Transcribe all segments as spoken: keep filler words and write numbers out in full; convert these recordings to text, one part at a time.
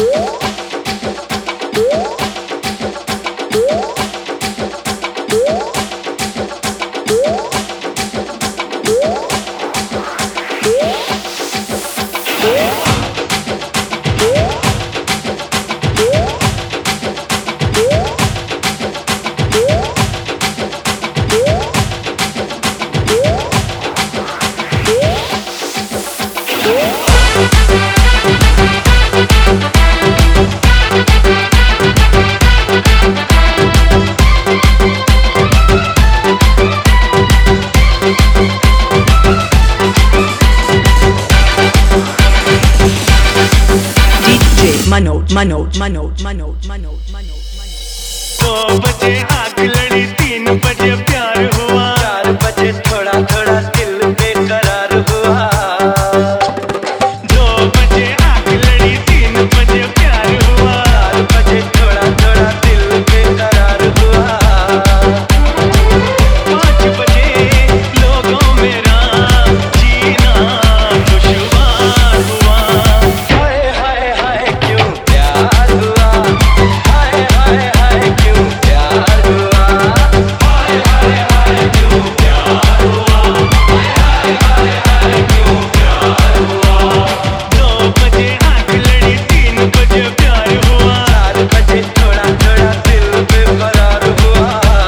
मनोज मनोज मनोज मनोज मनोज मनोज दो बजे आग लड़ी, तीन बजे प्यार हुआ, चार बजे थोड़ा थोड़ा दिल बेकरार हुआ। दो बजे आग लड़ी, तीन बजे प्यार हुआ, चार बजे थोड़ा थोड़ा दिल बेकरार हुआ। पाँच बजे लोगों मेरा जीना दुश्वार हुआ। हाय हाय हाय क्यों प्यार हुआ, हाय हाय हाय क्यों प्यार हुआ, हाय हाय हाय क्यों प्यार हुआ, हाय हाय हाय क्यों प्यार हुआ। दो बजे आग लड़ी, तीन बजे प्यार हुआ, चार बजे थोड़ा थोड़ा दिल बेकरार हुआ।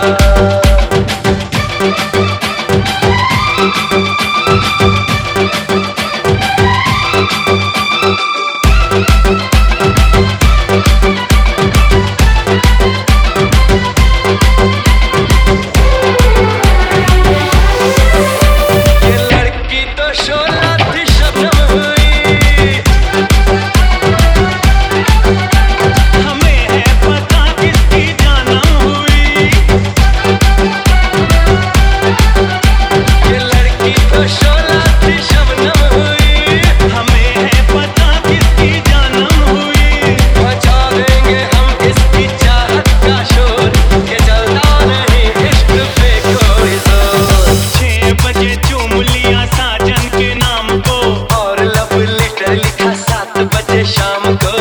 ये लड़की तो शोला थी, शबनम हुई, हमें है पता किसकी जानम हुई। ये लड़की तो शोला थी, शबनम हुई, हमें है पता किसकी जानम हुई। मचा देंगे हम इसकी चाहत का शोर, ये चलता नहीं इश्क पे कोई जोर। छह बजे चूम लिया साजन के नाम को, और लव लेटर लिखा सात बजे शाम को।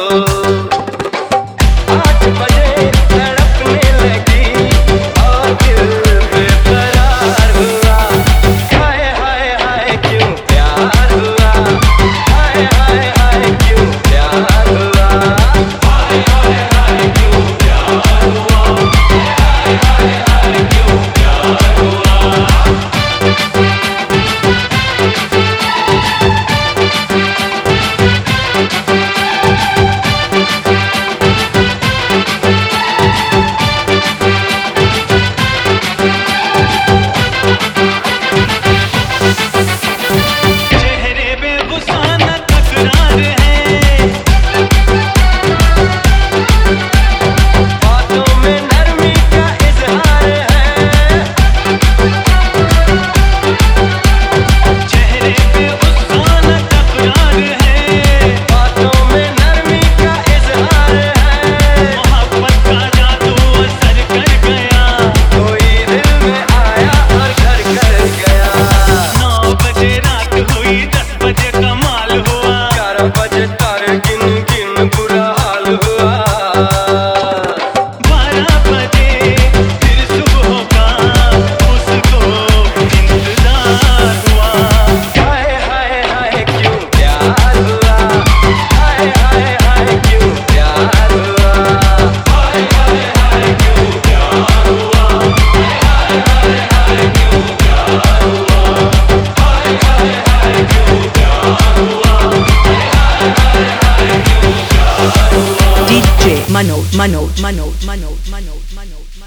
आठ बजे तड़पने लगी, और दिल बेकरार हुआ। हाय हाय हाय क्यों प्यार हुआ, हाय हाय हाय क्यों प्यार हुआ, हाय हाय हाय क्यों प्यार हुआ, हाय हाय हाय क्यों प्यार हुआ। चेहरे पे गुस्सा न तकरार है, बातों में नरमी का इजहार है। चेहरे पे गुस्सा न तकरार है, बातों में नरमी का इजहार है। मोहब्बत का जादू असर कर गया, कोई दिल में आया और घर कर गया। नौ बजे रात हुई, दस बजे कमाल हुआ, ग्यारह बजे तारे गिन गिन बुरा हाल हुआ। बारह बजे फिर सुबह का उसको इंतजार हुआ। हाय हाय हाय क्यों प्यार हुआ, हाय हाय हाय क्यों प्यार हुआ, हाय हाय हाय क्यों प्यार हुआ, हाय हाय हाय क्यों प्यार हुआ, हाय हाय हाय क्यों प्यार हुआ, हाय हाय हाय क्यों प्यार हुआ। डीजे मनोज मनोज मनोज मनोज मनोज मनोज